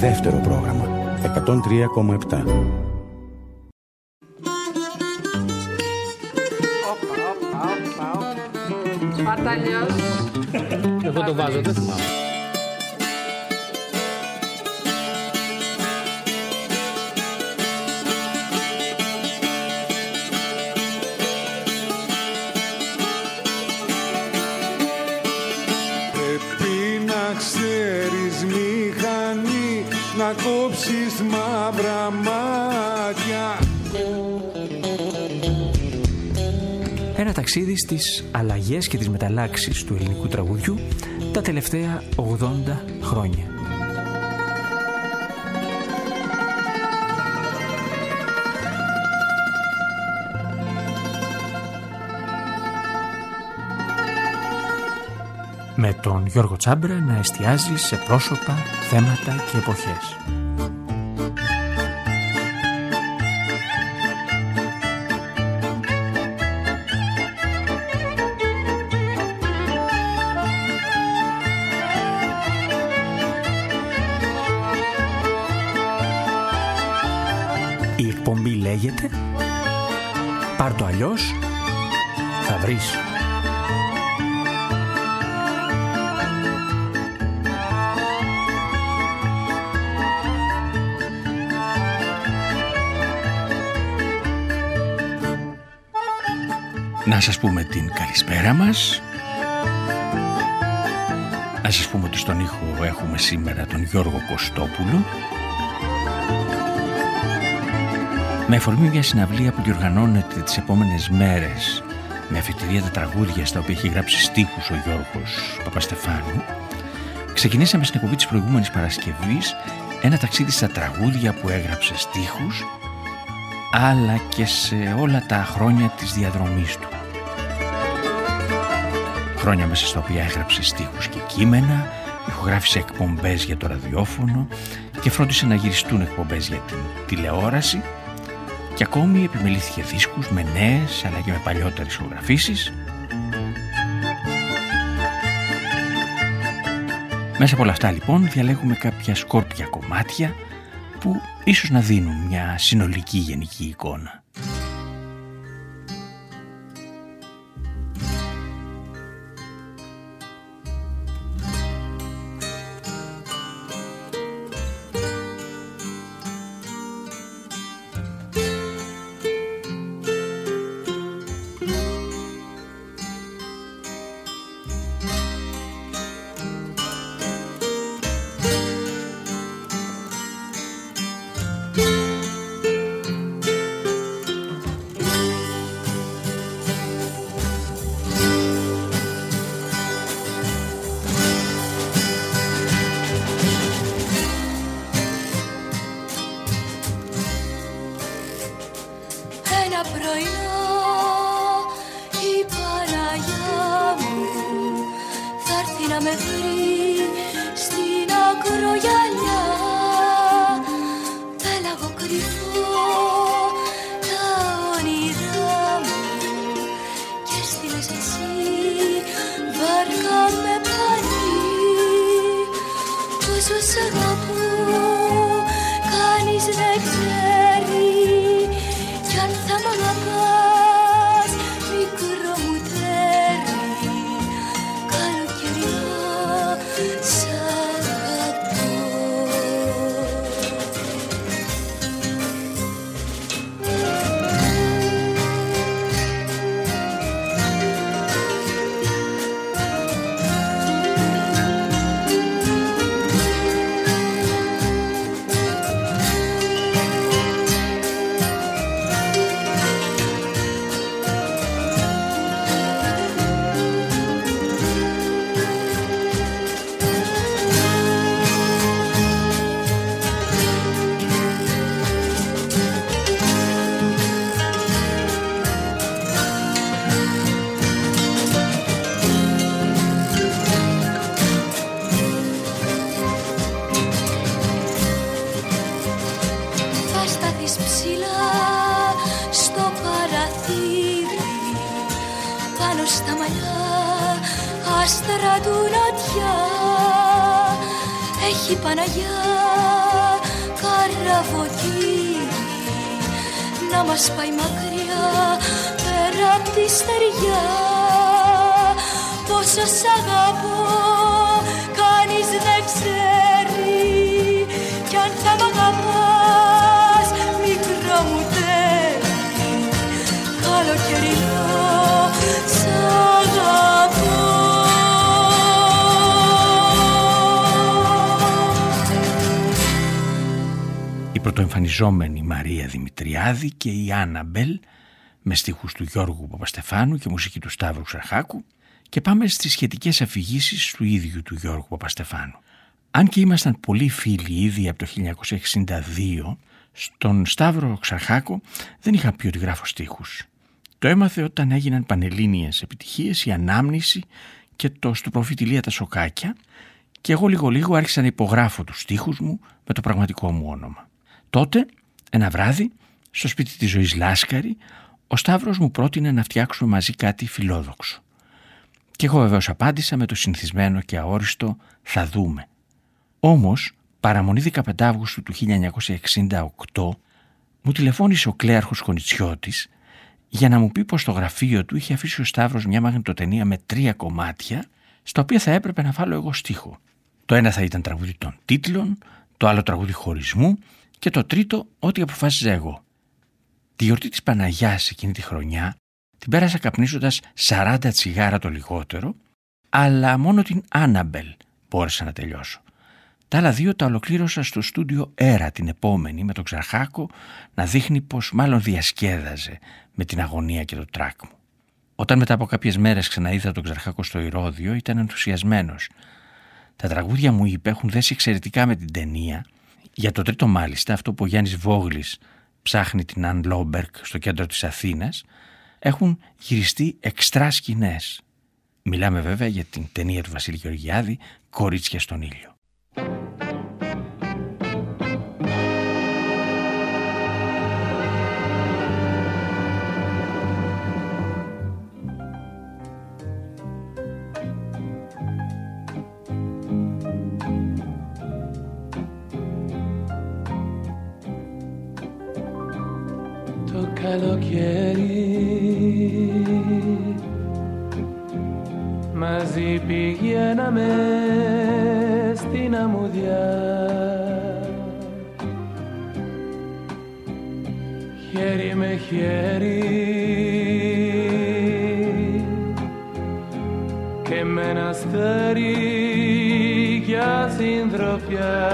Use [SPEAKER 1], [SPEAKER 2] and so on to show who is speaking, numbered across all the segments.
[SPEAKER 1] Δεύτερο πρόγραμμα 103,7.
[SPEAKER 2] Σπαρταλιός.
[SPEAKER 3] Εγώ το βάζω, δεν θυμάμαι.
[SPEAKER 4] Πρέπει να ξέρεις μηχανή, να κόψεις μαύρα μάτια.
[SPEAKER 5] Ένα ταξίδι στις αλλαγές και τις μεταλλάξεις του ελληνικού τραγουδιού τα τελευταία 80 χρόνια. Με τον Γιώργο Τσάμπρα να εστιάζει σε πρόσωπα, θέματα και εποχές. Η εκπομπή λέγεται «Πάρ' το αλλιώς, θα βρεις».
[SPEAKER 6] Να σας πούμε την καλησπέρα μας. Να σας πούμε ότι στον ήχο έχουμε σήμερα τον Γιώργο Κωστόπουλο, με αφορμή μια συναυλία που διοργανώνεται τις επόμενες μέρες με αφετηρία τα τραγούδια στα οποία έχει γράψει στίχους ο Γιώργος Παπαστεφάνου. Ξεκινήσαμε στην εκπομπή της προηγούμενης Παρασκευής ένα ταξίδι στα τραγούδια που έγραψε στίχους, αλλά και σε όλα τα χρόνια της διαδρομής του. Χρόνια μέσα στα οποία έγραψε στίχους και κείμενα, ηχογράφησε εκπομπές για το ραδιόφωνο και φρόντισε να γυριστούν εκπομπές για την τηλεόραση, και ακόμη επιμελήθηκε δίσκους με νέες αλλά και με παλιότερες ηχογραφήσεις. Μέσα από όλα αυτά λοιπόν διαλέγουμε κάποια σκόρπια κομμάτια που ίσως να δίνουν μια συνολική γενική εικόνα.
[SPEAKER 7] άστρα του νοτιά έχει Παναγιά καραβοκί να μας πάει μακριά πέρα απ' τη στεριά. Πόσο σ' αγαπώ κανείς δεν ξέρει, κι αν θα μ' αγαπάς μικρό μου τέρι, καλοκαιρινό σ' αγαπώ.
[SPEAKER 6] Η πρωτοεμφανιζόμενη Μαρία Δημητριάδη και η Άνναμπελ με στίχους του Γιώργου Παπαστεφάνου και μουσική του Σταύρου Ξαρχάκου, και πάμε στις σχετικές αφηγήσεις του ίδιου του Γιώργου Παπαστεφάνου. Αν και ήμασταν πολύ φίλοι ήδη από το 1962, στον Σταύρο Ξαρχάκο δεν είχα πει ότι γράφω στίχους. Το έμαθε όταν έγιναν πανελλήνιες επιτυχίες η Ανάμνηση και το «Στου προφήτη Ηλία τα σοκάκια», και εγώ λίγο άρχισα να υπογράφω τους στίχους μου με το πραγματικό μου όνομα. Τότε, ένα βράδυ, στο σπίτι της Ζωής Λάσκαρη, ο Σταύρος μου πρότεινε να φτιάξουμε μαζί κάτι φιλόδοξο. Και εγώ βεβαίως απάντησα με το συνηθισμένο και αόριστο «θα δούμε». Όμως, παραμονή 15 Αύγουστου του 1968, μου τηλεφώνησε ο κλέαρχος Κονιτσιώτης για να μου πει πως στο γραφείο του είχε αφήσει ο Σταύρος μια μαγνητοτενία με 3 κομμάτια, στα οποία θα έπρεπε να βάλω εγώ στίχο. Το ένα θα ήταν τραγούδι των τίτλων, το άλλο τραγούδι χωρισμού και το τρίτο ό,τι αποφάσιζα εγώ. Τη γιορτή της Παναγιάς εκείνη τη χρονιά την πέρασα καπνίζοντας 40 τσιγάρα το λιγότερο, αλλά μόνο την Άνναμπελ μπόρεσα να τελειώσω. Τα άλλα 2 τα ολοκλήρωσα στο στούντιο Έρα την επόμενη, με τον Ξαρχάκο να δείχνει πως μάλλον διασκέδαζε με την αγωνία και το τράκ μου. Όταν μετά από κάποιες μέρες ξαναείδα τον Ξαρχάκο στο Ηρώδειο, ήταν ενθουσιασμένος. Τα τραγούδια μου, είπε, έχουν δέσει εξαιρετικά με την ταινία. Για το τρίτο μάλιστα, αυτό που ο Γιάννης Βόγλης ψάχνει την Αν Λόμπερκ στο κέντρο της Αθήνας, έχουν γυριστεί εξτρά σκηνές. Μιλάμε βέβαια για την ταινία του Βασίλη Γεωργιάδη, «Κορίτσια στον ήλιο».
[SPEAKER 8] Το καλοκαίρι μαζί πηγαίναμε στην αμμουδιά, χέρι με χέρι και με ένα αστέρι για συντροφιά.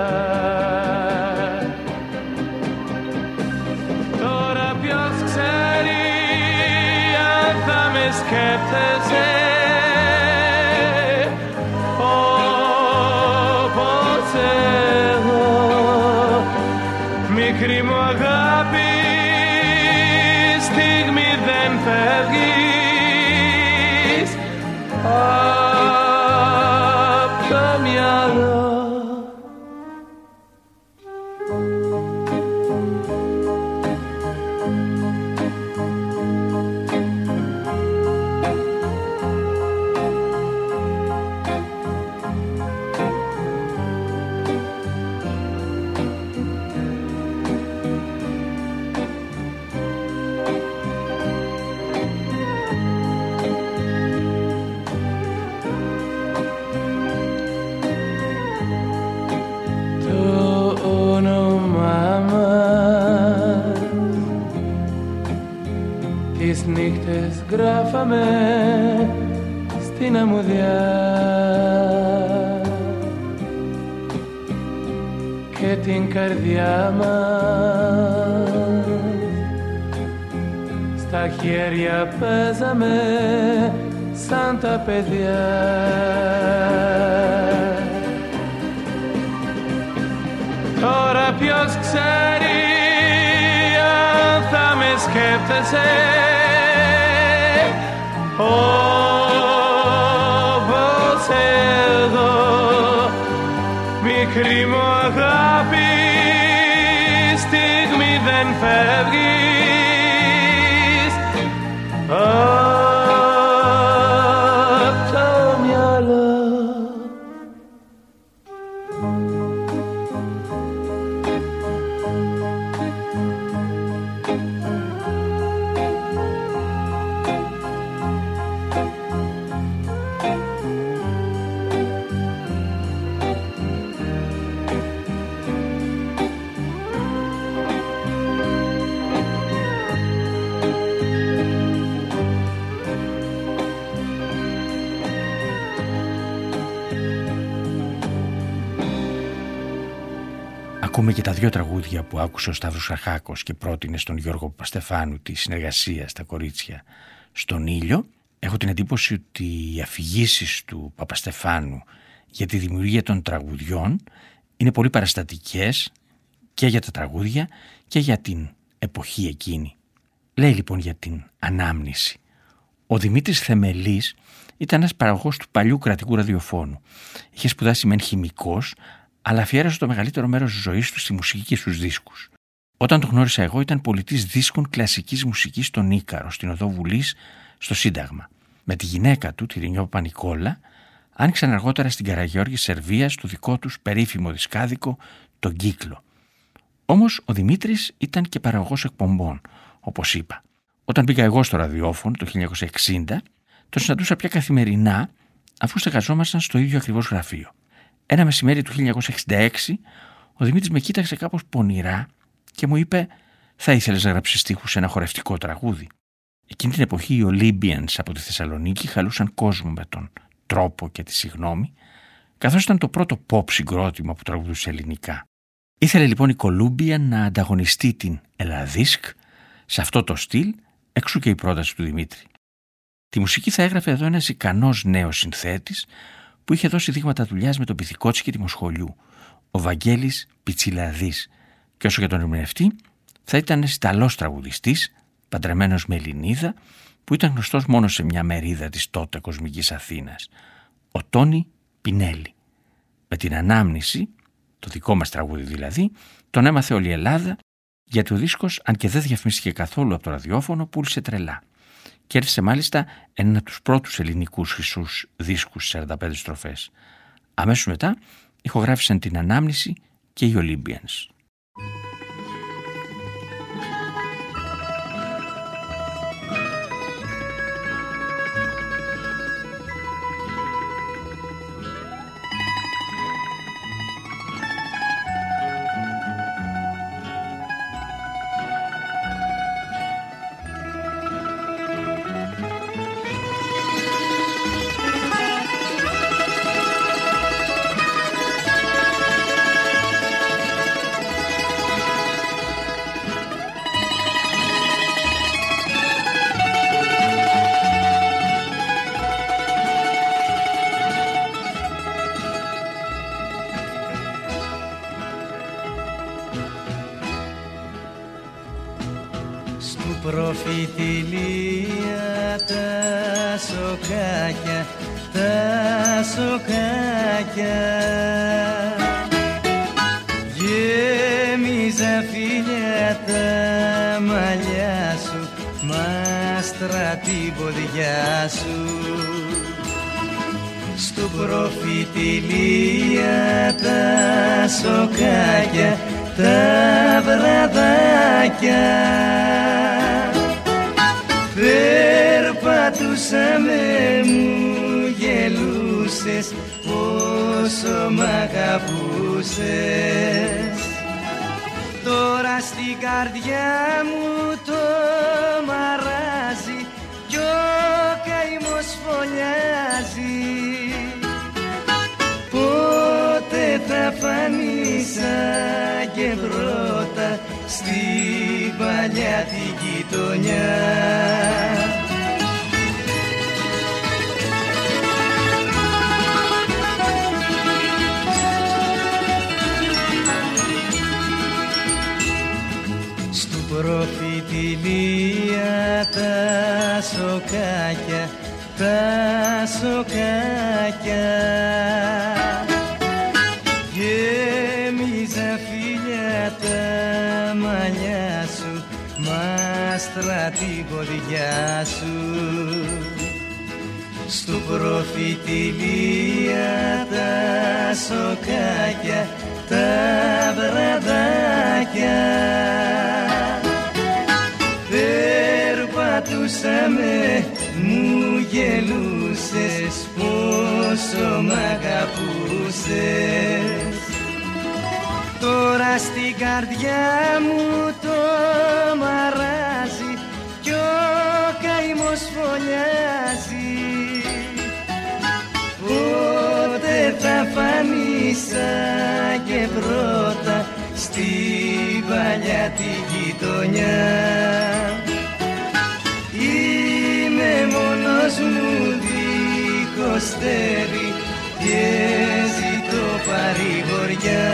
[SPEAKER 8] Τώρα ποιος ξέρει αν θα με σκέφτεσαι όπως εγώ, μικρή μου αγάπη, στιγμή δεν φεύγεις απ' το μυαλό. Τις νύχτες γράφαμε στην αμμουδιά και την καρδιά μας στα χέρια παίζαμε σαν τα παιδιά. Τώρα ποιος ξέρει αν θα με σκέφτεσαι όπως εγώ, μικρή μου αγάπη, στιγμή δεν φεύγεις απ' το μυαλό.
[SPEAKER 6] ακούμε και τα δύο τραγούδια που άκουσε ο Σταύρος Χαχάκος και πρότεινε στον Γιώργο Παπαστεφάνου τη συνεργασία στα κορίτσια στον Ήλιο. Έχω την εντύπωση ότι οι αφηγήσεις του Παπαστεφάνου για τη δημιουργία των τραγουδιών είναι πολύ παραστατικές και για τα τραγούδια και για την εποχή εκείνη. Λέει λοιπόν για την ανάμνηση. Ο Δημήτρης Θεμελής ήταν ένας παραγωγός του παλιού κρατικού ραδιοφώνου. Είχε σπουδάσει μεν χημικός, αλλά αφιέρωσε το μεγαλύτερο μέρος της ζωής του στη μουσική και στους δίσκους. Όταν τον γνώρισα εγώ, ήταν πολιτής δίσκων κλασικής μουσικής στον Ίκαρο, στην Οδό Βουλής, στο Σύνταγμα. Με τη γυναίκα του, τη Ρινιό Παπα-Νικόλα, άνοιξαν αργότερα στην Καραγιώργη Σερβίας το δικό τους περίφημο δισκάδικο, τον Κύκλο. Όμως ο Δημήτρης ήταν και παραγωγός εκπομπών, όπως είπα. Όταν πήγα εγώ στο ραδιόφωνο το 1960, τον συναντούσα πια καθημερινά, αφού στεγαζόμασταν στο ίδιο ακριβώς γραφείο. Ένα μεσημέρι του 1966, ο Δημήτρης με κοίταξε κάπως πονηρά και μου είπε: «Θα ήθελες να γράψεις στίχους σε ένα χορευτικό τραγούδι?» Εκείνη την εποχή οι Olympians από τη Θεσσαλονίκη χαλούσαν κόσμο με τον τρόπο και τη συγγνώμη, καθώς ήταν το πρώτο pop συγκρότημα που τραγουδούσε ελληνικά. Ήθελε λοιπόν η Columbia να ανταγωνιστεί την Ελλαδίσκ σε αυτό το στυλ, εξού και η πρόταση του Δημήτρη. Τη μουσική θα έγραφε εδώ ένας ικανός νέος συνθέτης που είχε δώσει δείγματα δουλειάς με τον Πυθικότσι και τη Μοσχολιού, ο Βαγγέλης Πιτσιλαδής, και όσο για τον ερμηνευτή θα ήταν Ιταλός τραγουδιστής, παντρεμένος με Ελληνίδα, που ήταν γνωστός μόνο σε μια μερίδα της τότε κοσμικής Αθήνας, ο Τόνι Πινέλη. Με την ανάμνηση, το δικό μας τραγούδι δηλαδή, τον έμαθε όλη η Ελλάδα, γιατί ο δίσκος, αν και δεν διαφημίστηκε καθόλου από το ραδιόφωνο, πούλησε τρελά. Κέρδισε μάλιστα έναν από τους πρώτους ελληνικούς χρυσούς δίσκους στις 45 στροφές. Αμέσως μετά ηχογράφησαν την ανάμνηση και οι Olympians.
[SPEAKER 9] Προφητηλία τα σοκάκια, τα σοκάκια, γέμιζα φίλια τα μαλλιά σου, μάστρα την ποδιά σου. Στου προφητηλία τα σοκάκια, τα βραδάκια, περπατούσαμε, μου γελούσες, πόσο μ' αγαπούσες. Τώρα στην καρδιά μου το μαράζει κι ο καημός φωλιάζει. Πότε θα φανείς σαν και πρώτα στην παλιά την γειτονιά. Στου προφητηλία τα σοκάκια, τα σοκάκια, γέμιζα φίλια τα μαλλιά σου, μάστρα την ποδιά σου. Στου προφητηλία τα σοκάκια, τα βραδάκια, περπατούσαμε, μου γελούσες, πόσο μ' αγαπούσες. Τώρα στην καρδιά μου το μαράζει κι ο καημός φωλιάζει. Πότε θα φανείς σαν και πρώτα στην παλιά τη γειτονιά. Είμαι μόνος μου δίχως στέρι και ζητώ παρηγοριά.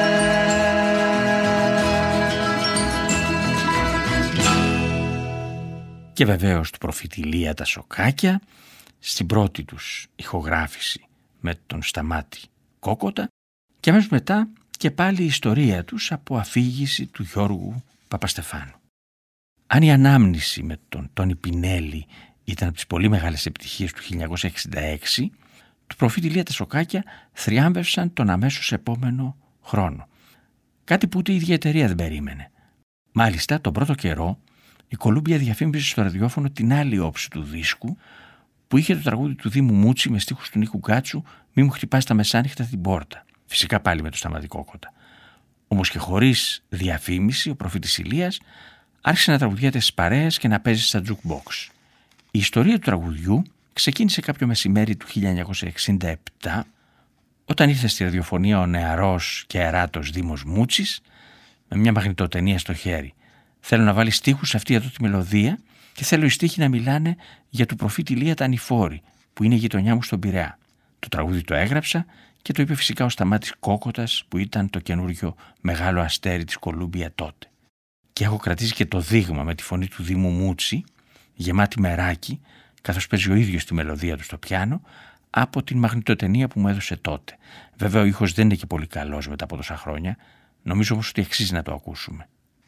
[SPEAKER 6] Και βεβαίως του προφήτη Ηλία τα σοκάκια, στην πρώτη τους ηχογράφηση με τον Σταμάτη Κόκοτα, και αμέσως μετά και πάλι η ιστορία τους από αφήγηση του Γιώργου Παπαστεφάνου. Αν η ανάμνηση με τον Τόνι Πινέλη ήταν από τις πολύ μεγάλες επιτυχίες του 1966, του προφήτη Ηλία τα σοκάκια θριάμβευσαν τον αμέσως επόμενο χρόνο. Κάτι που ούτε η ίδια εταιρεία δεν περίμενε. Μάλιστα, τον πρώτο καιρό, η Κολούμπια διαφήμιζε στο ραδιόφωνο την άλλη όψη του δίσκου, που είχε το τραγούδι του Δήμου Μούτσι με στίχους του Νίκου Γκάτσου «Μη μου χτυπάς τα μεσάνυχτα την πόρτα». Φυσικά πάλι με το Σταμάτη Κόκοτα. Όμως και χωρίς διαφήμιση, ο προφήτης Ηλίας άρχισε να τραγουδιέται στις παρέες και να παίζει στα jukebox. Η ιστορία του τραγουδιού ξεκίνησε κάποιο μεσημέρι του 1967, όταν ήρθε στη ραδιοφωνία ο νεαρός και αεράτος Δήμος Μούτσης με μια μαγνητοτενία στο χέρι. Θέλω να βάλει στίχους σε αυτή εδώ τη μελωδία και θέλω οι στίχοι να μιλάνε για του προφήτη Ηλία τα Ανηφόρη, που είναι η γειτονιά μου στον Πειραιά. Το τραγούδι το έγραψα και το είπε φυσικά ο Σταμάτης Κόκοτας, που ήταν το καινούριο μεγάλο αστέρι της Κολούμπια τότε. Και έχω κρατήσει και το δείγμα με τη φωνή του Δήμου Μούτσι, γεμάτη μεράκι, καθώς παίζει ο ίδιος τη μελωδία του στο πιάνο, από την μαγνητοτενία που μου έδωσε τότε. Βέβαια ο ήχος δεν είναι και πολύ καλός μετά από τόσα χρόνια, νομίζω όμως ότι αξίζει να το ακούσουμε.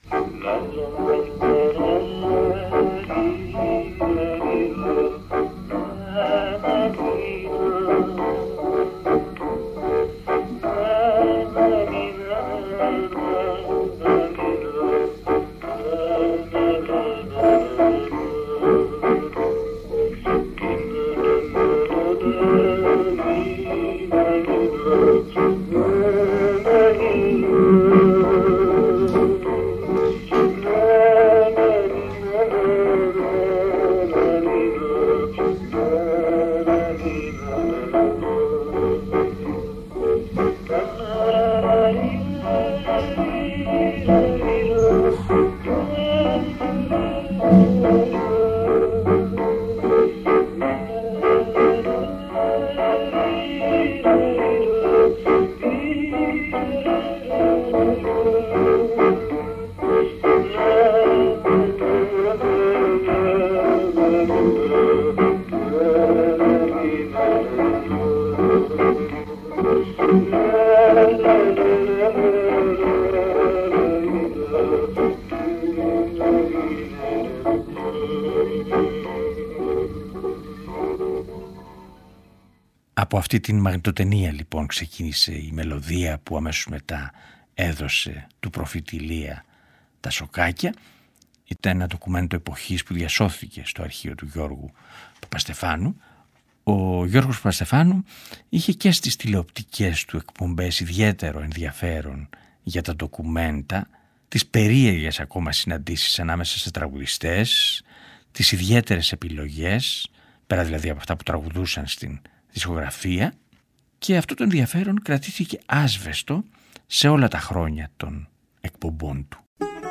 [SPEAKER 6] Από αυτή την μαγνητοτενία λοιπόν ξεκίνησε η μελωδία που αμέσως μετά έδωσε του προφήτη Ηλία τα σοκάκια. Ήταν ένα ντοκουμέντο εποχής που διασώθηκε στο αρχείο του Γιώργου Παπαστεφάνου. Ο Γιώργος Παπαστεφάνου είχε και στις τηλεοπτικές του εκπομπές ιδιαίτερο ενδιαφέρον για τα ντοκουμέντα, τις περίεργες ακόμα συναντήσεις ανάμεσα σε τραγουδιστές, τις ιδιαίτερες επιλογές, πέρα δηλαδή από αυτά που τραγουδούσαν στην δισκογραφία, και αυτό το ενδιαφέρον κρατήθηκε άσβεστο σε όλα τα χρόνια των εκπομπών του.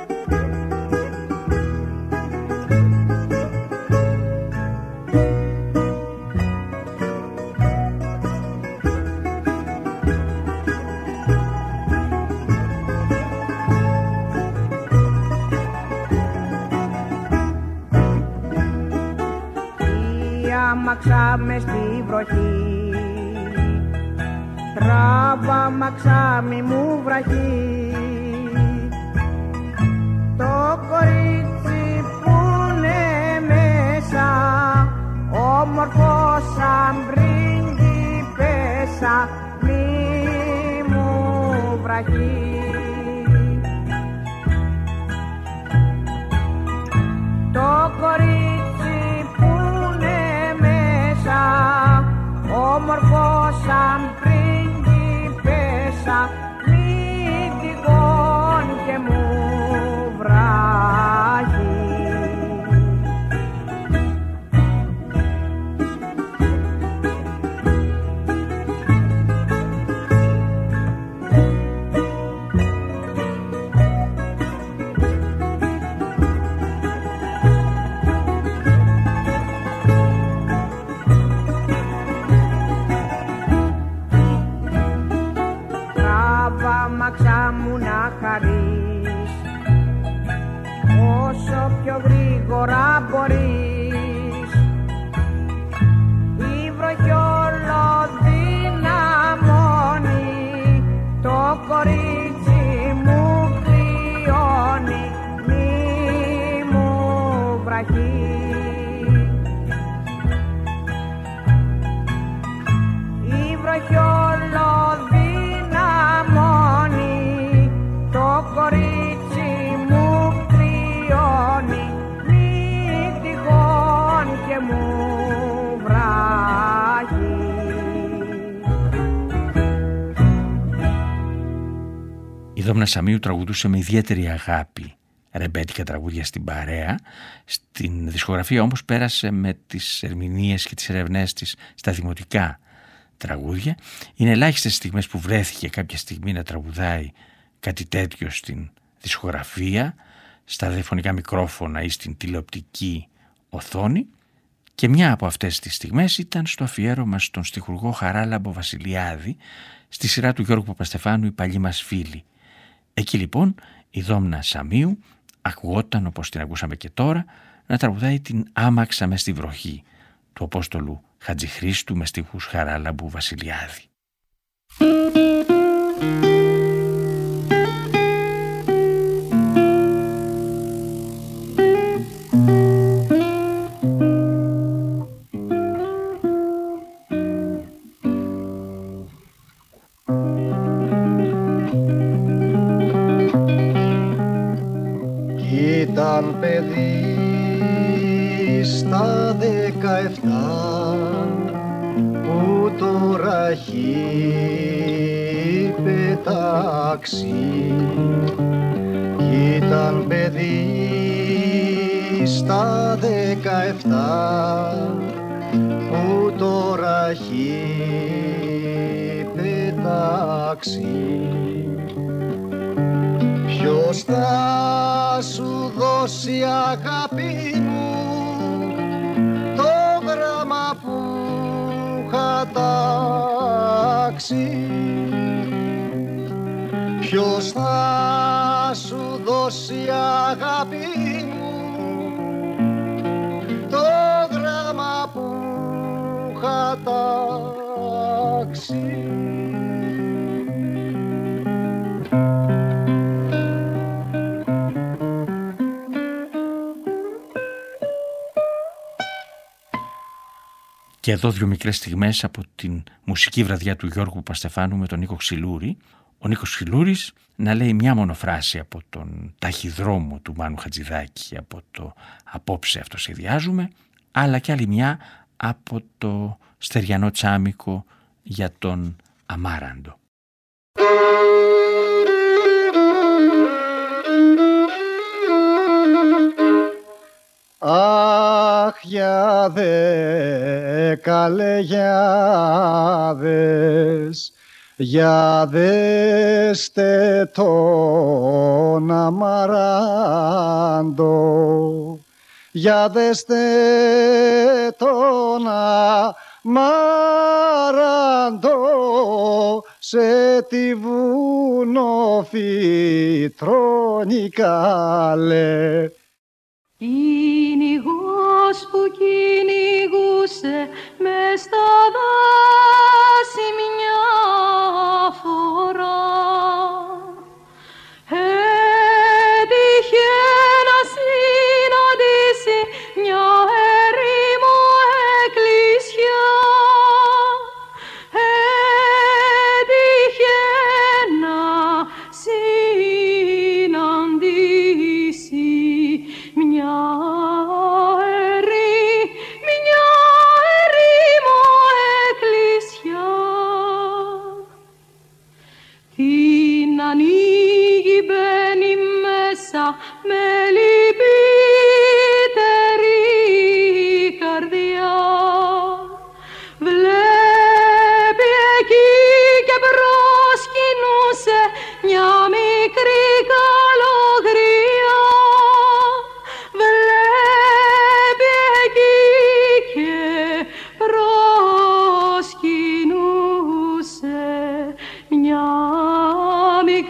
[SPEAKER 10] Μαξά μες στη βροχή, τράβα μαξά μη μου βραχεί, το κορίτσι που είναι μέσα, όμορφο σαν πρίγκιπεσσα, μη μου βραχεί. Το κορίτσι που είναι μέσα, όμορφο σαν πρίγκιπεσσα, μη τυχόν και μου βράχει. άμαξα μου να χαρείς, όσο πιο γρήγορα μπορείς. Η βροχή όλο δυναμώνει, το κορίτσι μου κρυώνει, μη μου βραχεί. Η βροχή όλο δυναμώνει, το κορίτσι μου κρυώνει, μη τυχόν και μου βράχει.
[SPEAKER 6] Η Δόμνα Σαμίου τραγουδούσε με ιδιαίτερη αγάπη ρεμπέτικα τραγούδια στην παρέα. Στην δισκογραφία όμως πέρασε με τις ερμηνείες και τις ερευνές της στα δημοτικά τραγούδια. Είναι ελάχιστες στιγμές που βρέθηκε κάποια στιγμή να τραγουδάει κάτι τέτοιο στην δισκογραφία, στα ραδιοφωνικά μικρόφωνα ή στην τηλεοπτική οθόνη, και μια από αυτές τις στιγμές ήταν στο αφιέρωμα στον στιχουργό Χαράλαμπο Βασιλιάδη στη σειρά του Γιώργου Παπαστεφάνου «Οι παλιοί μας φίλοι». Εκεί λοιπόν η Δόμνα Σαμίου ακουγόταν, όπως την ακούσαμε και τώρα, να τραγουδάει την «Άμαξα μες στη βροχή» του Απόστολου Χατζηχρήστου με στίχους Χαράλαμπου Βασιλιάδη.
[SPEAKER 11] Ήταν παιδί στα 17 που τώρα έχει πετάξει. Ήταν παιδί στα 17 που τώρα έχει πετάξει. Ποιος θα σου δώσει, αγάπη μου, το γράμμα που είχα τάξει? Ποιος θα σου δώσει, αγάπη μου, το γράμμα που είχα τάξει?
[SPEAKER 6] Και εδώ δύο μικρές στιγμές από την μουσική βραδιά του Γιώργου Παπαστεφάνου με τον Νίκο Ξυλούρη. Ο Νίκος Ξυλούρης να λέει μια μόνο φράση από τον Ταχυδρόμο του Μάνου Χατζηδάκη, από το «Απόψε αυτοσχεδιάζουμε», αλλά και άλλη μια από το Στεριανό Τσάμικο για τον Αμάραντο.
[SPEAKER 11] Αχ, για δε καλεγιάδες, για δέστε τον Αμαράντο, για δέστε τον Αμαράντο, σε τη βουνό φυτρώνει καλέ.
[SPEAKER 7] Κυνηγός που κυνηγούσε μες στα δάση μια φορά, έτυχε να συναντήσει μια ερήμο εκκλησιά, έτυχε να συναντήσει μια ερήμο εκκλησιά. Την ανοίγει, μπαίνει μέσα με λυπητερή καρδιά. Βλέπει εκεί και προσκυνούσε μια μικρή καλογριά. Βλέπει εκεί και προσκυνούσε μια μικρή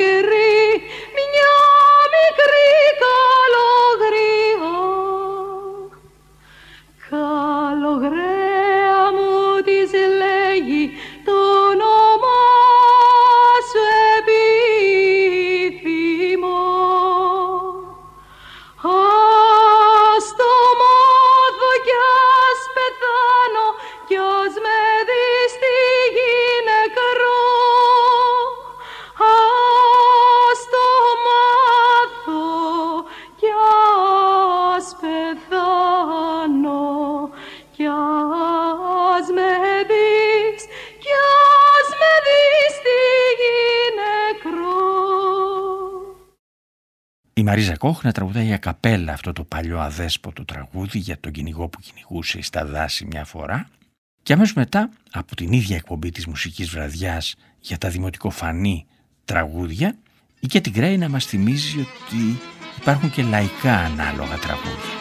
[SPEAKER 6] η Μαρίζα Κόχ να τραγουδάει ακαπέλα αυτό το παλιό αδέσποτο τραγούδι για τον κυνηγό που κυνηγούσε στα δάση μια φορά, και αμέσως μετά από την ίδια εκπομπή της Μουσικής Βραδιάς για τα δημοτικοφανή τραγούδια, η Κέτι Γκρέι να μας θυμίζει ότι υπάρχουν και λαϊκά ανάλογα τραγούδια.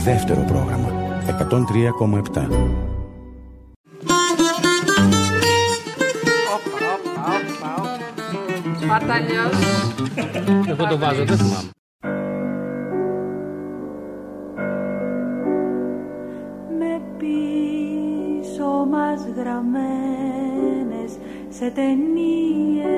[SPEAKER 1] Δεύτερο πρόγραμμα 103,7.
[SPEAKER 2] Σπαρταλιός.
[SPEAKER 3] Εγώ το βάζω, δεν θυμάμαι.
[SPEAKER 7] Με πίσω μας γραμμένες σε ταινίες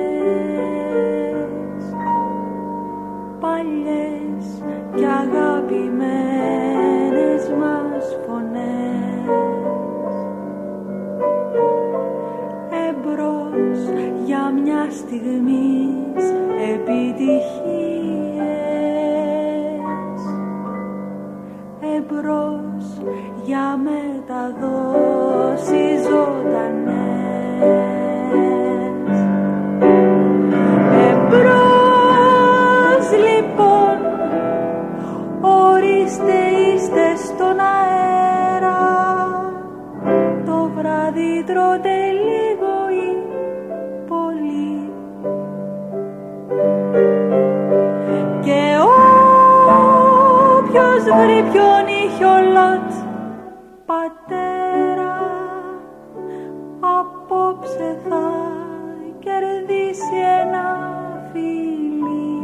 [SPEAKER 7] παλιές και αγαπημένες μας φωνές, εμπρός για μια στιγμής επιτυχίες, εμπρός για μεταδόσεις ζωντανές, εμπρός λοιπόν, ορίστε είστε στον αέρα, το βράδυ τρώτε λίγο ή πολύ και όποιος βρει ποιον ηχιολότ πατέρα απόψε θα κερδίσει ένα φίλι.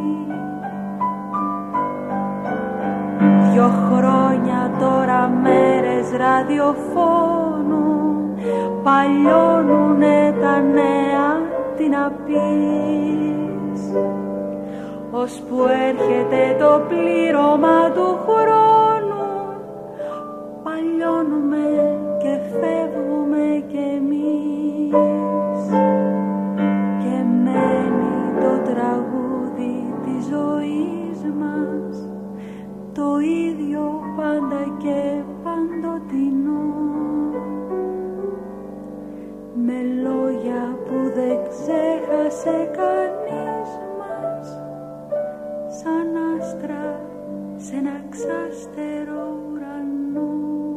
[SPEAKER 7] 2 χρόνια τώρα μέρες ραδιοφώνου παλιώνουνε τα νέα, τι να πεις, ώσπου έρχεται το πλήρωμα του χρόνου, παλιώνουμε και φεύγουμε κι εμείς και μένει το τραγούδι της ζωής μας το ίδιο πάντα και παντοτινό, με λόγια που δεν ξέχασε κανείς μας, σαν άστρα σε ένα ξάστερο ουρανό.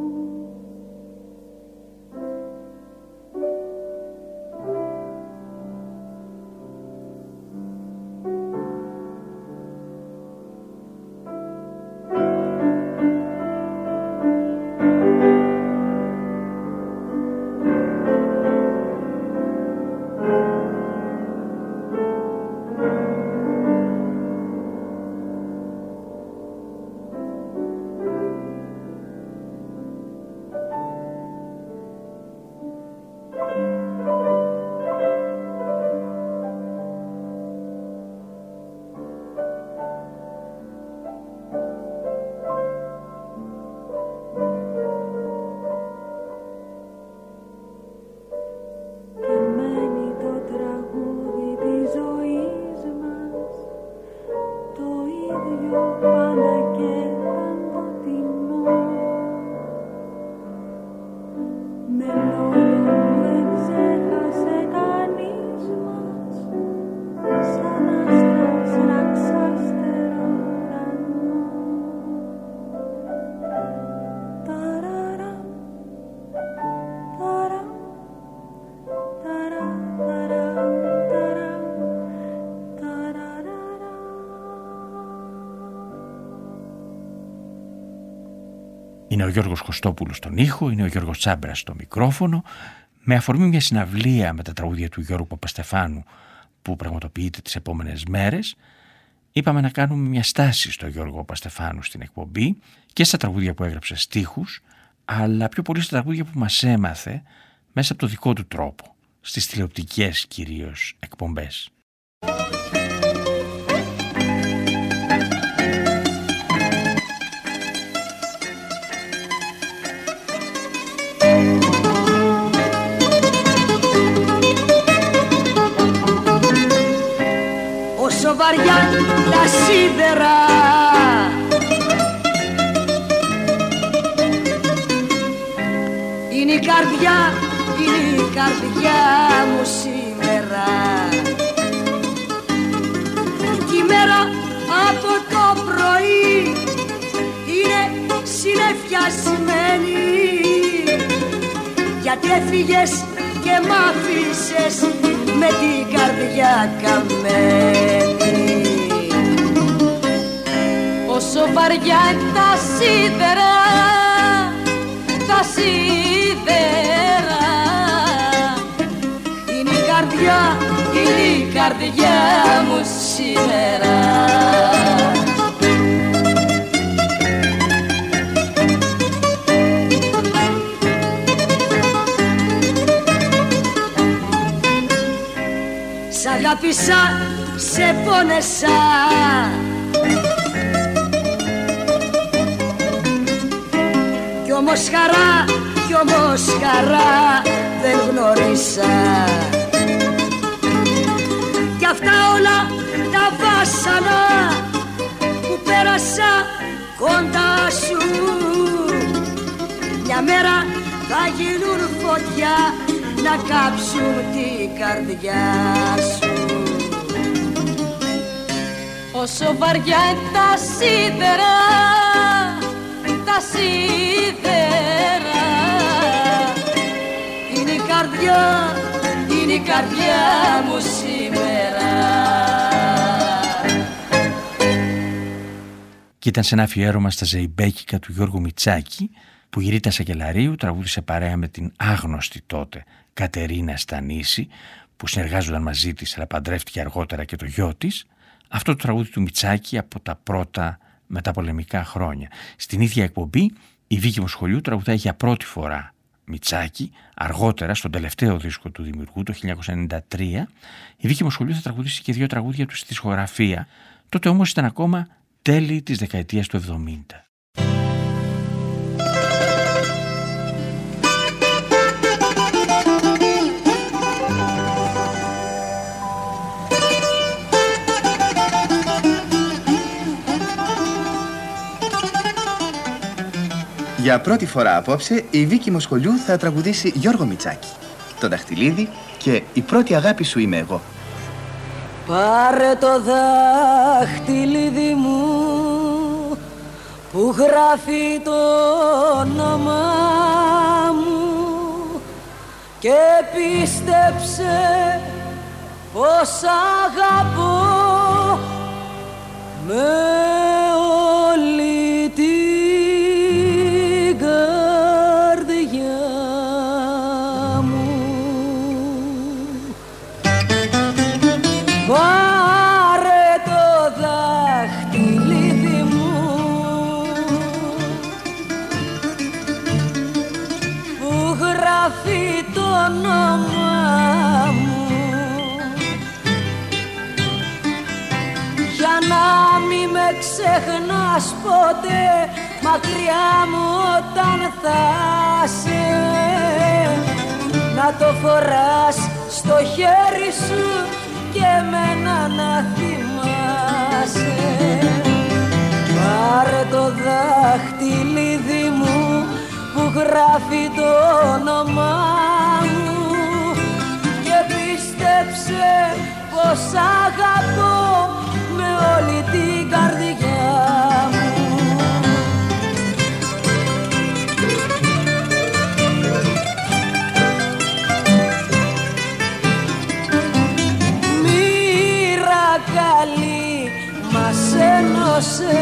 [SPEAKER 6] Είναι ο Γιώργος Κωστόπουλος στον ήχο, είναι ο Γιώργος Τσάμπρας στο μικρόφωνο, με αφορμή μια συναυλία με τα τραγούδια του Γιώργου Παπαστεφάνου που πραγματοποιείται τις επόμενες μέρες. Είπαμε να κάνουμε μια στάση στο Γιώργο Παπαστεφάνου στην εκπομπή και στα τραγούδια που έγραψε στίχους, αλλά πιο πολύ στα τραγούδια που μας έμαθε μέσα από το δικό του τρόπο, στις τηλεοπτικές κυρίως εκπομπές.
[SPEAKER 9] Όσο βαριά τα σίδερα είναι η καρδιά, είναι η καρδιά μου σήμερα. Κι η μέρα από το πρωί είναι συνεφιασμένη, γιατί έφυγες και μ' άφησες με την καρδιά καμένη.
[SPEAKER 7] Όσο βαριά τα σίδερα
[SPEAKER 9] καρδιά μου σήμερα. Σ' αγάπησα, σε πόνεσα, κι όμως χαρά δεν γνωρίσα. Κι αυτά όλα τα βάσανα που πέρασα κοντά σου, μια μέρα θα γίνουν φωτιά να κάψουν την καρδιά σου.
[SPEAKER 2] Όσο βαριά τα σίδερα, τα σίδερα,
[SPEAKER 9] είναι η καρδιά μου σήμερα.
[SPEAKER 6] Και ήταν σε ένα αφιέρωμα στα ζεϊμπέκικα του Γιώργου Μητσάκη, που η Ρίτα Σακελαρίου τραγούδισε παρέα με την άγνωστη τότε Κατερίνα Στανίση, που συνεργάζονταν μαζί της, αλλά παντρεύτηκε αργότερα και το γιο της. Αυτό το τραγούδι του Μητσάκη από τα πρώτα μεταπολεμικά χρόνια. Στην ίδια εκπομπή η Βίκη Μοσχολιού τραγουδάει για πρώτη φορά Μητσάκη, αργότερα στον τελευταίο δίσκο του δημιουργού το 1993. Η Βίκη Μοσχολιού θα τραγουδήσει και 2 τραγούδια του στη δισκογραφία. Τότε όμως ήταν ακόμα τέλη της δεκαετίας του 70.
[SPEAKER 12] Για πρώτη φορά απόψε η Βίκη Μοσχολιού θα τραγουδήσει Γιώργο Μητσάκη, το Δαχτυλίδι και Η πρώτη αγάπη σου είμαι εγώ.
[SPEAKER 9] Πάρε το δαχτυλίδι μου που γράφει το όνομά μου και πίστεψε πως αγαπώ με όλη την καρδιά μου. Πάρε το δαχτυλίδι μου που γράφει το όνομά μου για να μη με ξεχνάς ποτέ μακριά μου όταν θα σε, να το φοράς στο χέρι σου και εμένα να θυμάσαι. Πάρε το δαχτυλίδι μου που γράφει το όνομά μου και πίστεψε πως αγαπώ με όλη την καρδιά μου. Μοίρα καλή μας ένωσε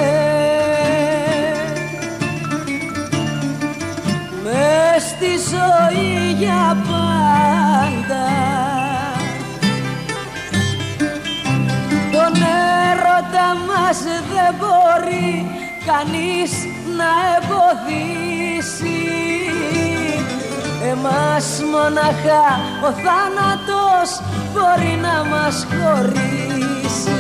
[SPEAKER 9] μες στη ζωή για πάντα. Τον έρωτα μας δεν μπορεί κανείς να εμποδίσει, εμάς μοναχά ο θάνατος μπορεί να μας χωρίσει.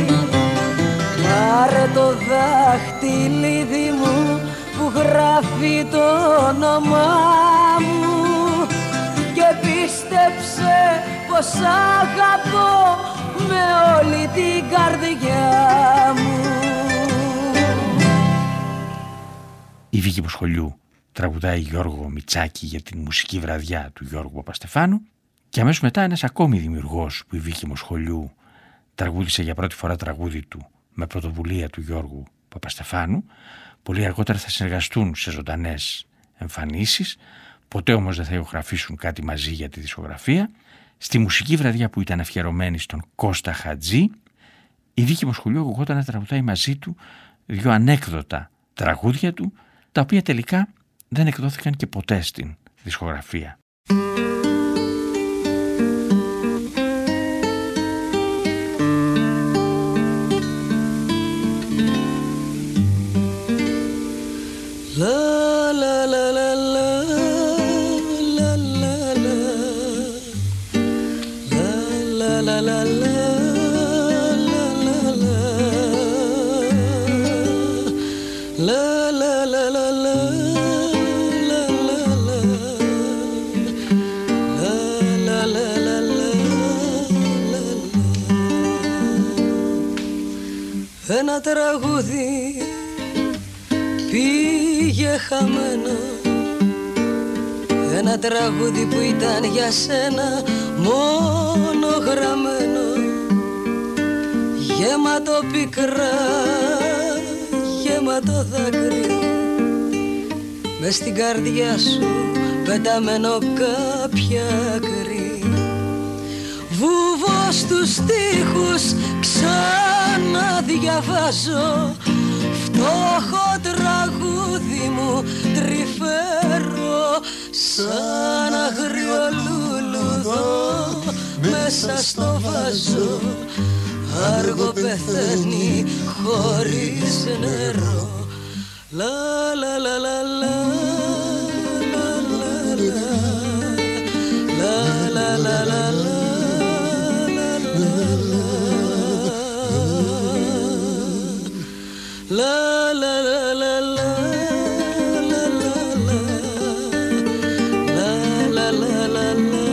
[SPEAKER 9] Πάρε το δαχτυλίδι μου που γράφει το όνομά μου και πίστεψε πως αγαπώ με όλη την καρδιά μου.
[SPEAKER 6] Η Βίκη Μοσχολιού τραγουδάει Γιώργο Μητσάκη για την μουσική βραδιά του Γιώργου Παπαστεφάνου και αμέσως μετά ένας ακόμη δημιουργός που η Βίκη Μοσχολιού τραγούδισε για πρώτη φορά τραγούδι του με πρωτοβουλία του Γιώργου Παπαστεφάνου. Πολύ αργότερα θα συνεργαστούν σε ζωντανές εμφανίσεις, ποτέ όμως δεν θα ηχογραφήσουν κάτι μαζί για τη δισκογραφία. Στη μουσική βραδιά που ήταν αφιερωμένη στον Κώστα Χατζή, η Βίκη Μοσχολιού ακουγόταν να τραγουδάει μαζί του 2 ανέκδοτα τραγούδια του, τα οποία τελικά δεν εκδόθηκαν και ποτέ στην δισκογραφία.
[SPEAKER 13] la la la ένα τραγούδι πήγε χαμένο, ένα τραγούδι που ήταν για σένα μόνο γραμμένο, γέματο πικρά, γέματο δάκρυ, μες στην καρδιά σου πεταμένο κάποια άκρη. Βούβω στους στίχους ξαναδιαβάζω, φτώχο τραγούδι μου τρυφέρω, σαν αγριολούλουδο μέσα στο βάζο, άργο πεθαίνει χωρίς νερό. Λα λα λα λα λα λα λα λα λα λα. La la la la la la la la la la la.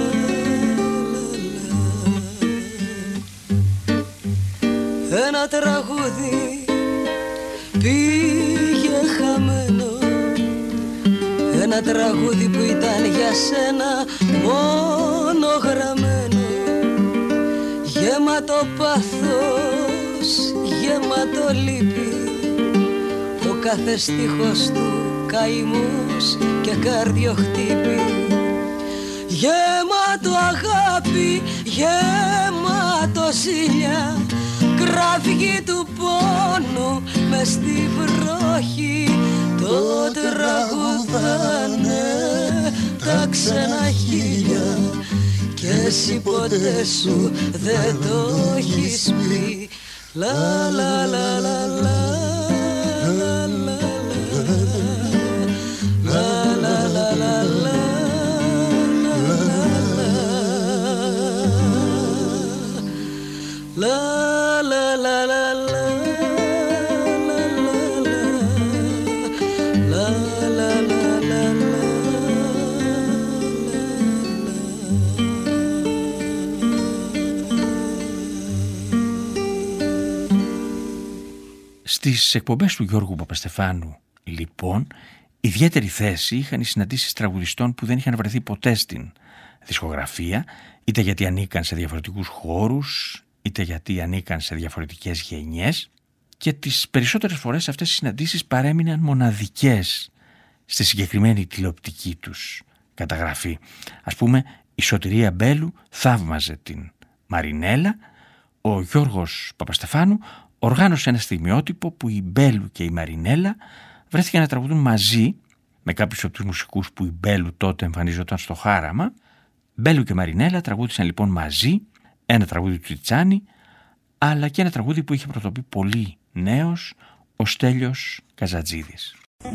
[SPEAKER 13] Ένα τραγούδι πήγε χαμένο, ένα τραγούδι που ήταν για σένα μόνο γραμμένο, γέματο πάθος, γέματο λύπη, κάθε στίχος του καημούς και καρδιοχτύπη, γέματο αγάπη, γέματο ζήλια, κραυγή του πόνου μες στη βροχή, το τραγουδάνε τα ξένα χίλια και εσύ ποτέ σου δεν το έχεις πει. Λα λα λα λα λα.
[SPEAKER 6] Στις εκπομπές του Γιώργου Παπαστεφάνου, λοιπόν, ιδιαίτερη θέση είχαν οι συναντήσεις τραγουδιστών που δεν είχαν βρεθεί ποτέ στην δισκογραφία, είτε γιατί ανήκαν σε διαφορετικούς χώρους, είτε γιατί ανήκαν σε διαφορετικές γενιές, και τις περισσότερες φορές αυτές οι συναντήσεις παρέμειναν μοναδικές στη συγκεκριμένη τηλεοπτική τους καταγραφή. Ας πούμε, η Σωτηρία Μπέλου θαύμαζε την Μαρινέλα, ο Γιώργος Παπαστεφάνου οργάνωσε ένα στιγμιότυπο που η Μπέλου και η Μαρινέλα βρέθηκαν να τραγουδούν μαζί με κάποιους από τους μουσικούς που η Μπέλου τότε εμφανίζονταν στο Χάραμα. Μπέλου και Μαρινέλα τραγούδισαν λοιπόν μαζί ένα τραγούδι του Τιτσάνη, αλλά και ένα τραγούδι που είχε πρωτοπεί πολύ νέος, ο Στέλιος Καζατζίδης.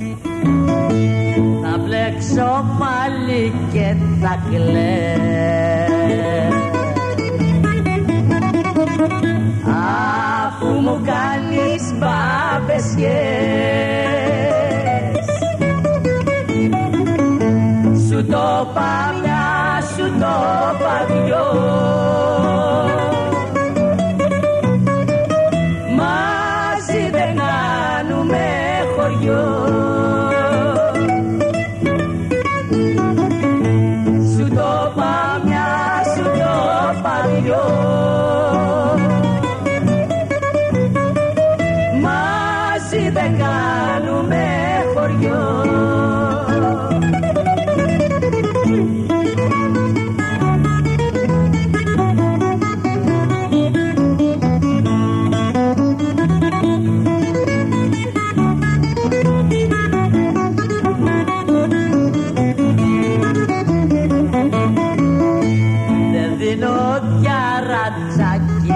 [SPEAKER 14] Θα μπλέξω πάλι και θα κλαίω, αφού μου κάνεις μπαμπεσιές. Σου το είπα μια, σου το είπα δυο, μαζί δεν κάνουμε χωριό. Σου το είπα μια, σου το είπα δυο, δεν κάνουμε χωριό. Δεν δίνω διαρατσάκι,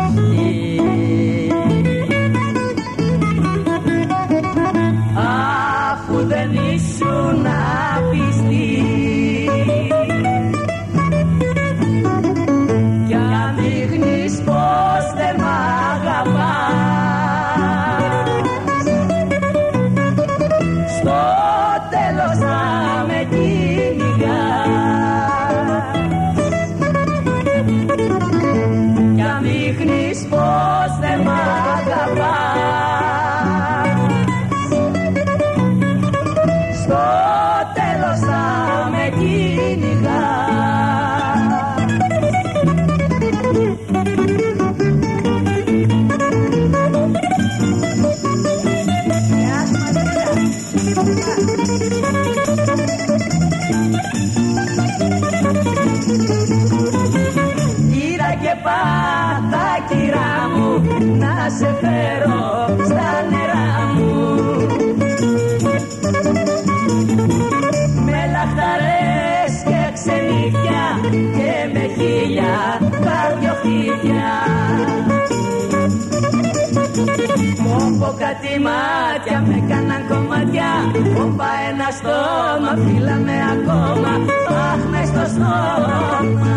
[SPEAKER 14] αφού δεν ήσουν απιστή, κι αν δείχνεις σε φέρω στα νερά μου. Με λαχταρές και ξενύχια και με 1000 καρδιοχτύπια. Πω κάτι μάτια με κάναν κομμάτια. Όπα ένα στόμα φύλαμε ακόμα. Αχ μες στο στόμα.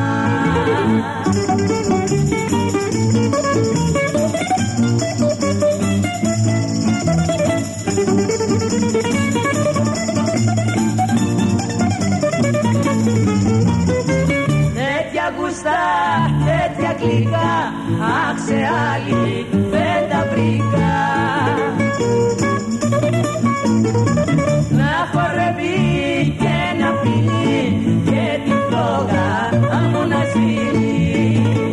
[SPEAKER 14] Τέτοια γουστά, τέτοια γλυκά, αχ σε άλλη δεν τα βρήκα. Να χορεύει και να πίνει και την φλόγα μου να σβήνει.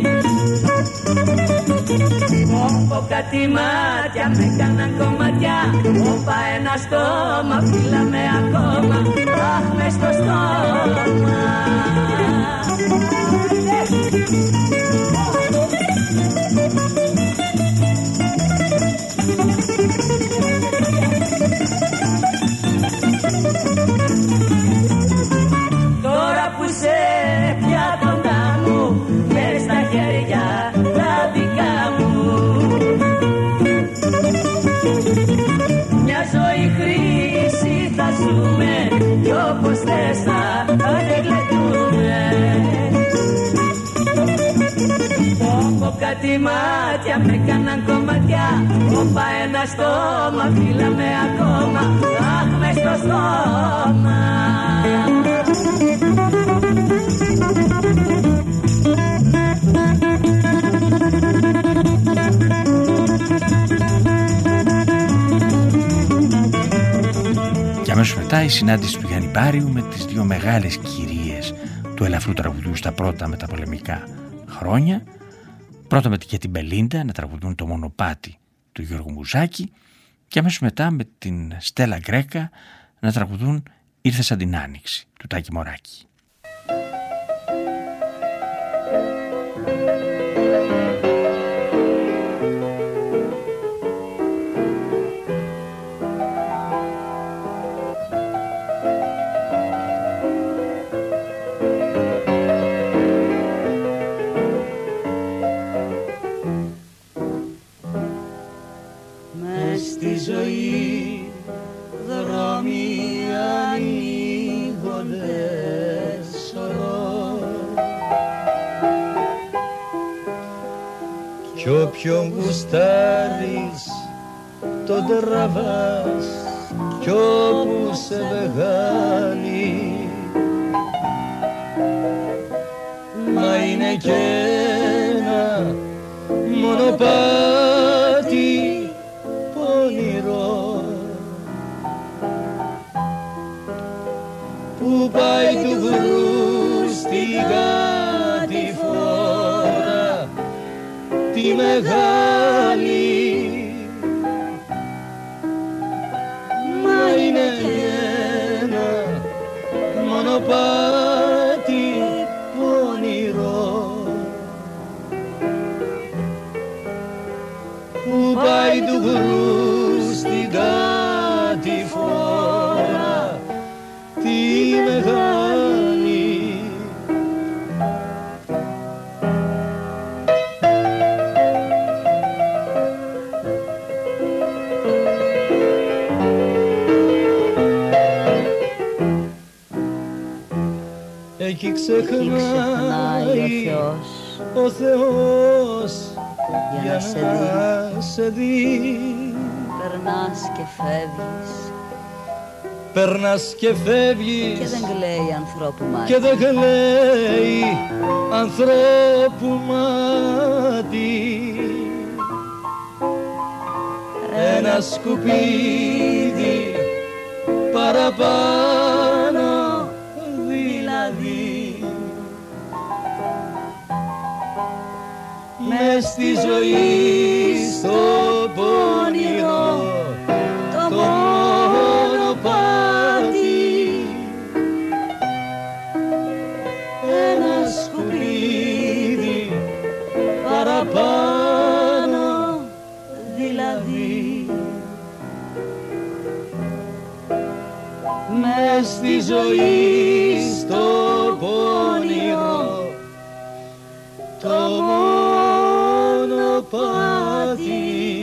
[SPEAKER 14] Πω κάτι μάτια με κάναν κομμάτια. Όπα ένα στόμα φύλαμε ακόμα. Αχ μες στο στόμα. Τώρα που σε πια κοντά μου, μες στα χέρια τα δικά μου. Μια ζωή χρήση θα ζούμε κι όπως θες θα γλεντούμε. Πω κάτι μάτια με κάναν κομμάτια. Όπα ένα στόμα φύλαμε ακόμα. Αχ μες στο στόμα.
[SPEAKER 6] Και αμέσως μετά η συνάντηση του Γιάννη Πάριου με τις δύο μεγάλες κυρίες του ελαφρού τραγουδιού στα πρώτα μεταπολεμικά χρόνια. Πρώτα με την Μπελίντα να τραγουδούν το Μονοπάτι του Γιώργου Μπουζάκη και αμέσως μετά με την Στέλλα Γκρέκα να τραγουδούν «Ήρθε σαν την Άνοιξη» του Τάκη Μωράκη.
[SPEAKER 13] Στη ζωή δρόμοι ανοίγονται σωρό κι όποιον γουστάρεις τον τραβάς κι όπου σε βγάλει μα είναι κι ένα μονοπάτι που πάει του βρου στη κατηφόρα τη μεγάλη μα είναι ένα μονοπάτι πονηρό που πάει του βρου στη κατηφόρα τη μεγάλη. Εκεί ξεχνάει ο Θεός για να σε δει.
[SPEAKER 15] Περνάς και φεύγεις.
[SPEAKER 13] Περνάς και φεύγεις
[SPEAKER 15] και δεν κλαίει ανθρώπου μάτι.
[SPEAKER 13] Και δεν κλαίει ανθρώπου μάτι. Ένα σκουπίδι παραπάνω δηλαδή. Μες στη ζωή στο πονηρό το μονοπάτι ένα σκουπίδι παραπάνω
[SPEAKER 8] στη ζωή, στο πόνιρο, το μονοπάτι.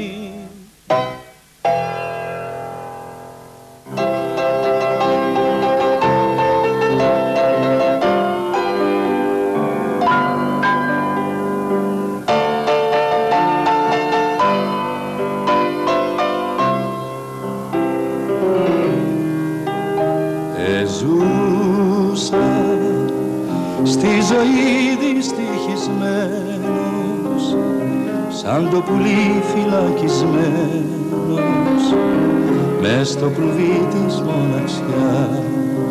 [SPEAKER 16] Στη ζωή δυστυχισμένος, σαν το πουλί φυλακισμένος, μες στο κλουβί της μοναξιάς.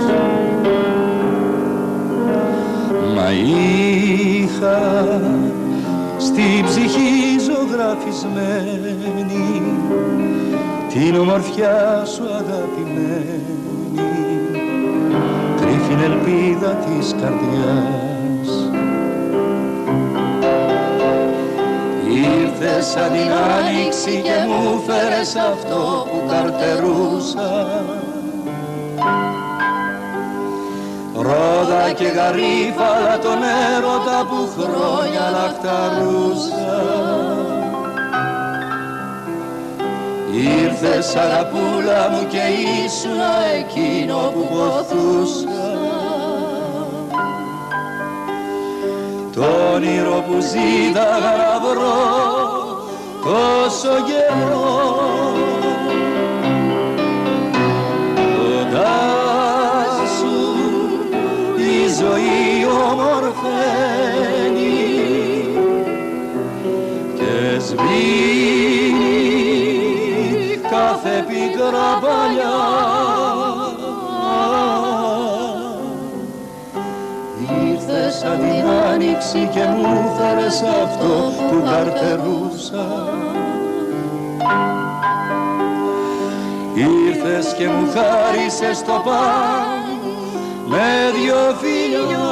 [SPEAKER 16] Μα είχα στη ψυχή ζωγραφισμένη την ομορφιά σου αγαπημένη, τρύφην ελπίδα της καρδιάς. Ήρθες σαν την άνοιξη και μου φέρες αυτό που καρτερούσα, ρόδα και γαρίφαλα τον έρωτα που χρόνια λαχταρούσα. Ήρθες αγαπούλα μου και ήσουν εκείνο που ποθούσα, το όνειρο που ζήταγα να βρω τόσο καιρό. Κοντά σου η ζωή ομορφαίνει και σβήνει κάθε πίκρα παλιά. Ήρθες σαν την άνοιξη και μου φέρες αυτό που καρτερούσα. Ήρθες και μου χάρισες το παν με δυο φιλιά.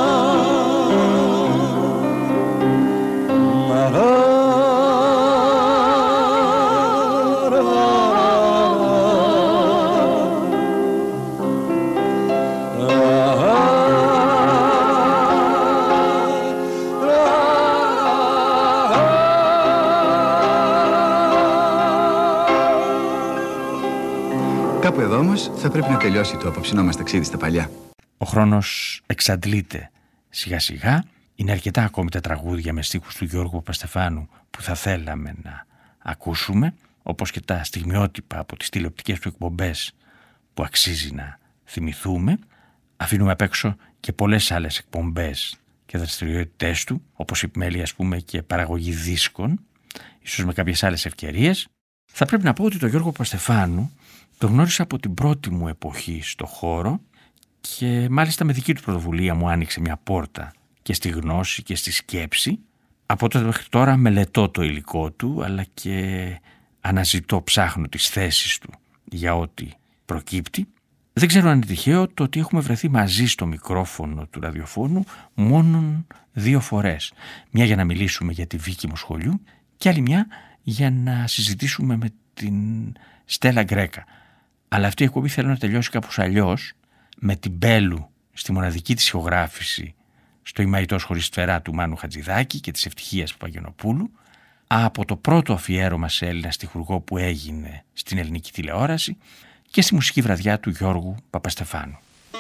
[SPEAKER 12] Κάπου εδώ όμως θα πρέπει να τελειώσει το απόψινό μας ταξίδι στα παλιά.
[SPEAKER 6] Ο χρόνος εξαντλείται σιγά σιγά. Είναι αρκετά ακόμη τα τραγούδια με στίχους του Γιώργου Παπαστεφάνου που θα θέλαμε να ακούσουμε, όπως και τα στιγμιότυπα από τις τηλεοπτικές του εκπομπές που αξίζει να θυμηθούμε. Αφήνουμε απ' έξω και πολλές άλλες εκπομπές και δραστηριότητές του, όπως επιμέλεια ας πούμε και παραγωγή δίσκων, ίσως με κάποιες άλλες ευκαιρίες. Θα πρέπει να πω ότι τον Γιώργο Παπαστεφάνου το γνώρισα από την πρώτη μου εποχή στο χώρο και μάλιστα με δική του πρωτοβουλία μου άνοιξε μια πόρτα και στη γνώση και στη σκέψη. Από τότε μέχρι τώρα μελετώ το υλικό του, αλλά και αναζητώ, ψάχνω τις θέσεις του για ό,τι προκύπτει. Δεν ξέρω αν είναι τυχαίο το ότι έχουμε βρεθεί μαζί στο μικρόφωνο του ραδιοφώνου μόνον 2 φορές. Μια για να μιλήσουμε για τη Βίκη Μοσχολιού και άλλη μια για να συζητήσουμε με την Στέλλα Γκρέκα. Αλλά αυτή η εκπομπή θέλω να τελειώσει κάπως αλλιώς, με την Μπέλου στη μοναδική της ηχογράφηση στο «Ημαϊτός χωρίς σφαιρά» του Μάνου Χατζηδάκη και της Ευτυχίας Παπαγενοπούλου, από το πρώτο αφιέρωμα σε Έλληνα στιχουργό που έγινε στην ελληνική τηλεόραση και στη μουσική βραδιά του Γιώργου Παπαστεφάνου.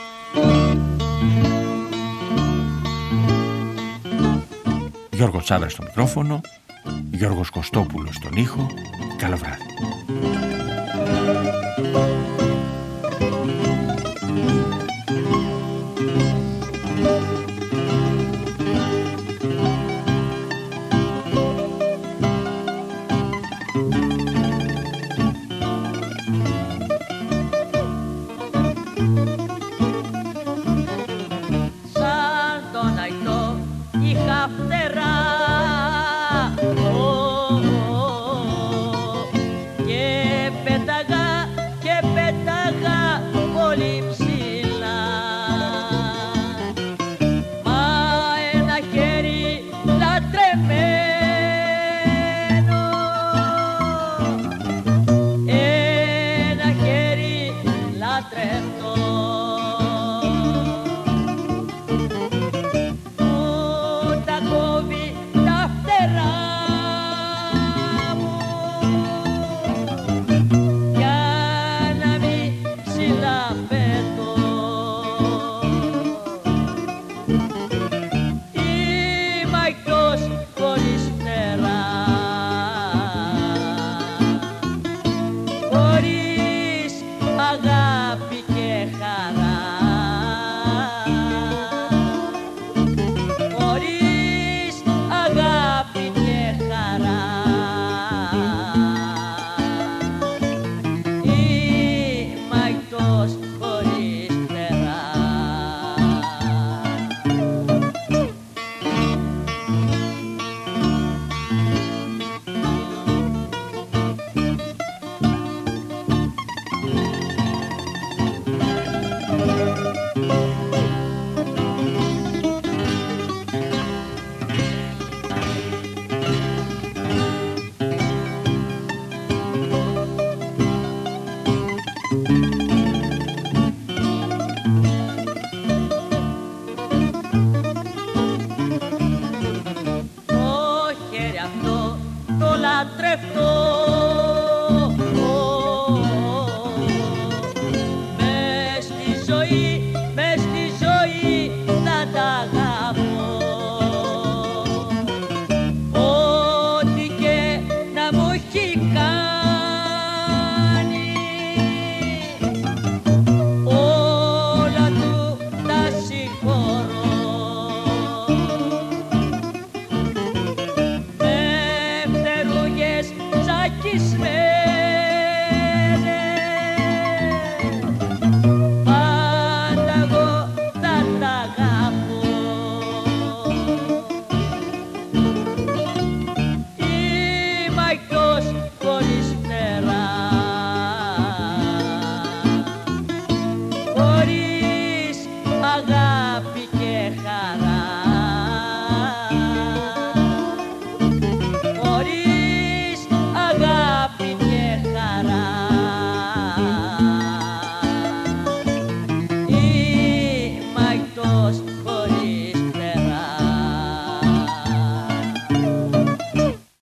[SPEAKER 6] Γιώργο Τσάβρα στο μικρόφωνο, Γιώργος Κωστόπουλος στον ήχο. Καλό βράδυ.
[SPEAKER 14] Και το λατρευτώ. Μες στη ζωή θα τα αγαπώ. Ό,τι και να μου έχει κάνει, όλα του τα συγχωρώ. Με φτερούγες τσακισμένες